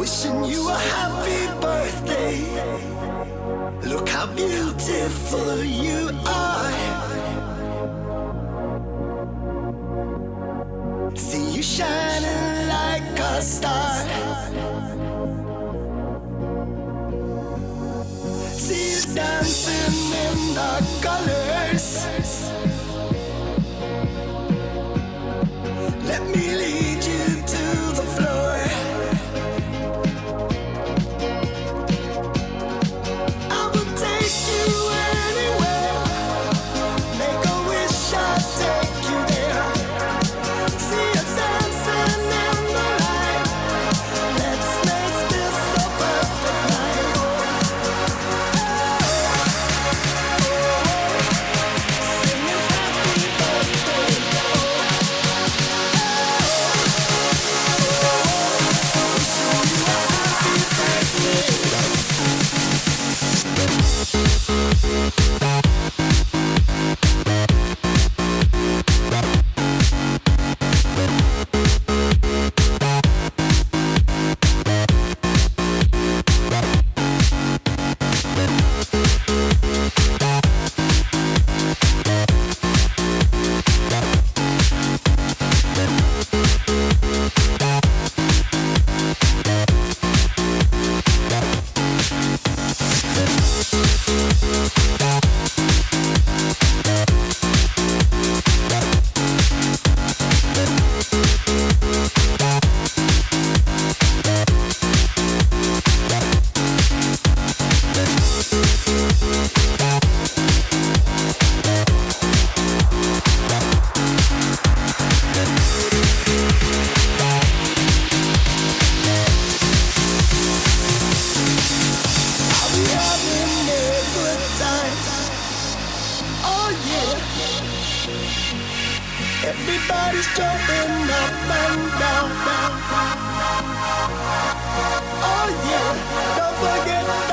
Wishing you a happy birthday. Look how beautiful you are. See you shining like a star. See you dancing in the colors. Let me lead you to the floor. I will take you anywhere. Make a wish, I'll take you there. See you dancing in the light. Let's make this a perfect night. Singing happy birthday. Everybody's jumping up and down. Oh yeah, don't forget that.